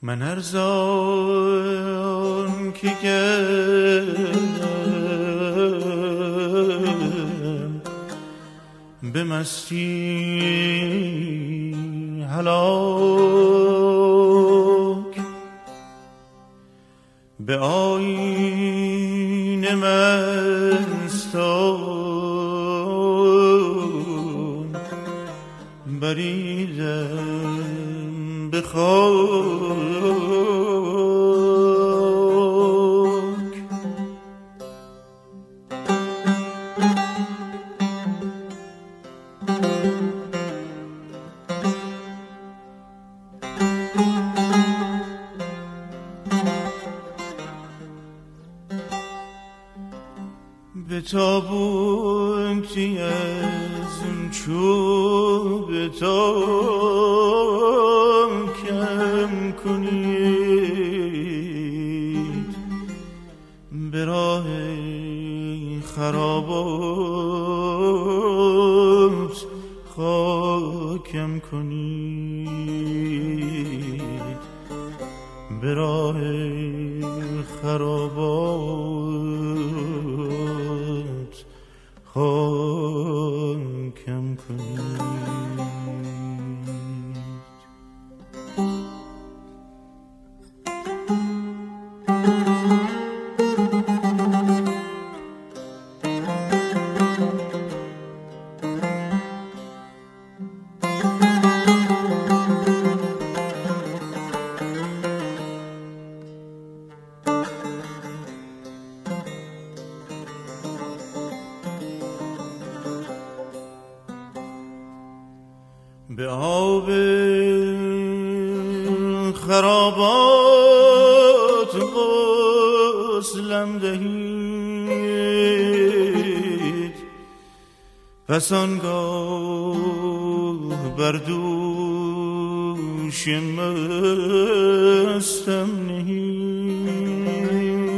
من ارزان که گردم به مستی هلاک، به آیین مستان بریدم به خاک. به تابوتی از چوب تا کم کنید، به راه خرابات خاکم کنید، به راه خرابات خاکم کنید. به آب خرابات غسلم دهید، پس آنگاه بر دوش مستم نهید.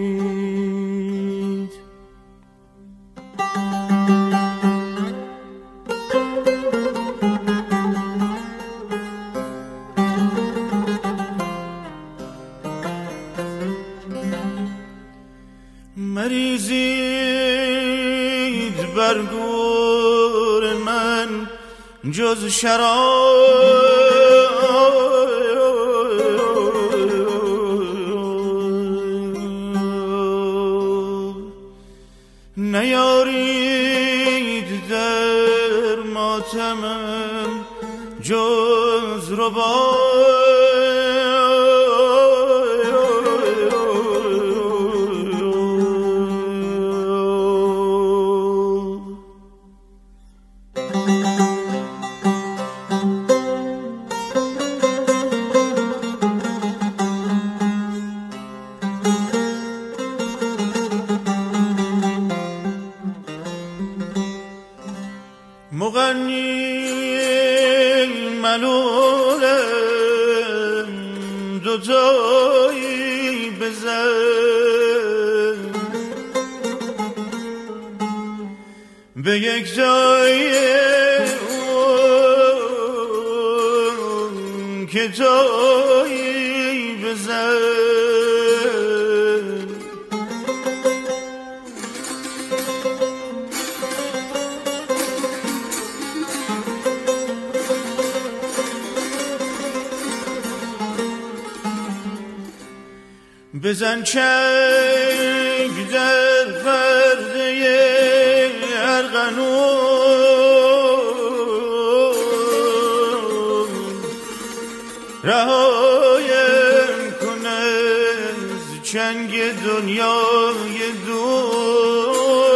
مریزید بر گور من جز شراب، نیارید در ماتمم جز رباب. مغنی ملولم دوتایی بزن، به یک جای اون که تایی بزن. بزن چنگ در پرده ارغنون، رهایم کن از چنگ دنیای دور.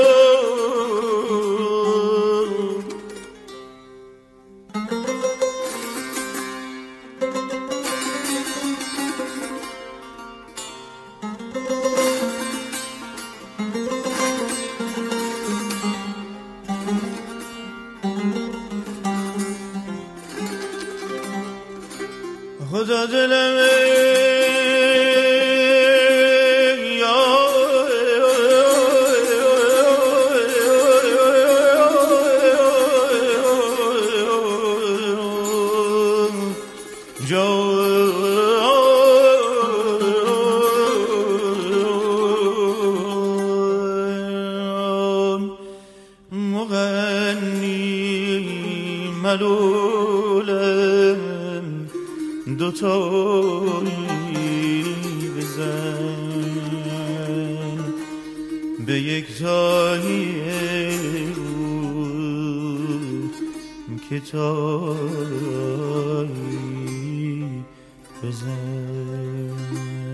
خدا دلم جا ملولم دوتایی بزن به یک تایی که تایی بزن.